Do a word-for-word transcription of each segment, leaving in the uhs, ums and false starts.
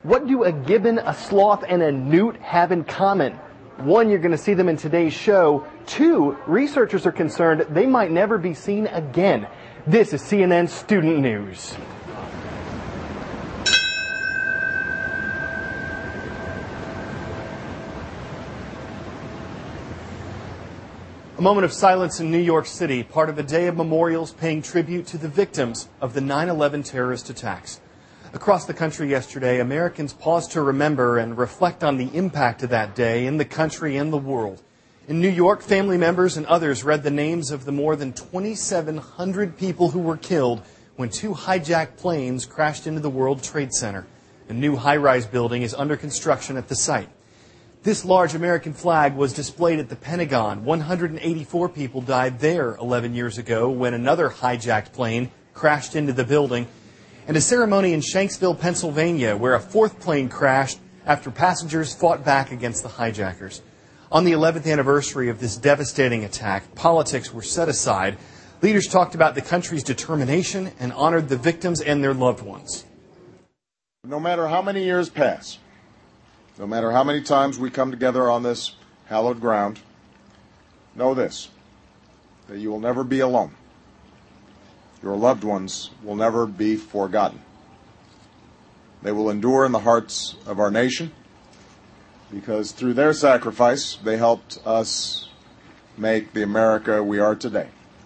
What do a gibbon, a sloth, and a newt have in common? One, you're going to see them in today's show. Two, researchers are concerned they might never be seen again. This is C N N Student News. A moment of silence in New York City, part of a day of memorials paying tribute to the victims of the nine eleven terrorist attacks. Across the country yesterday, Americans paused to remember and reflect on the impact of that day in the country and the world. In New York, family members and others read the names of the more than twenty-seven hundred people who were killed when two hijacked planes crashed into the World Trade Center. A new high-rise building is under construction at the site. This large American flag was displayed at the Pentagon. one hundred eighty-four people died there eleven years ago when another hijacked plane crashed into the building. And a ceremony in Shanksville, Pennsylvania, where a fourth plane crashed after passengers fought back against the hijackers. On the eleventh anniversary of this devastating attack, politics were set aside. Leaders talked about the country's determination and honored the victims and their loved ones. No matter how many years pass, no matter how many times we come together on this hallowed ground, know this, that you will never be alone. Your loved ones will never be forgotten. They will endure in the hearts of our nation because through their sacrifice, they helped us make the America we are today.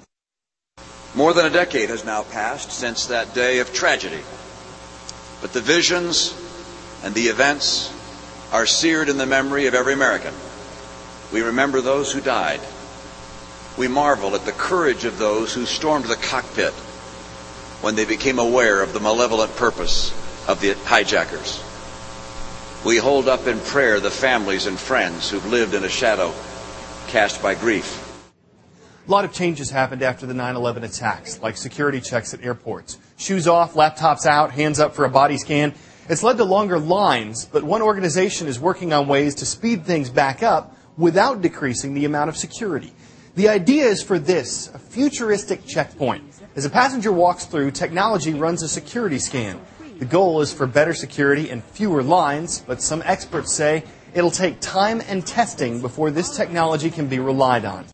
More than a decade has now passed since that day of tragedy, but the visions and the events are seared in the memory of every American. We remember those who died. We marvel at the courage of those who stormed the cockpit when they became aware of the malevolent purpose of the hijackers. We hold up in prayer the families and friends who've lived in a shadow cast by grief. A lot of changes happened after the nine eleven attacks, like security checks at airports. Shoes off, laptops out, hands up for a body scan. It's led to longer lines, but one organization is working on ways to speed things back up without decreasing the amount of security. The idea is for this, a futuristic checkpoint. As a passenger walks through, technology runs a security scan. The goal is for better security and fewer lines, but some experts say it'll take time and testing before this technology can be relied on.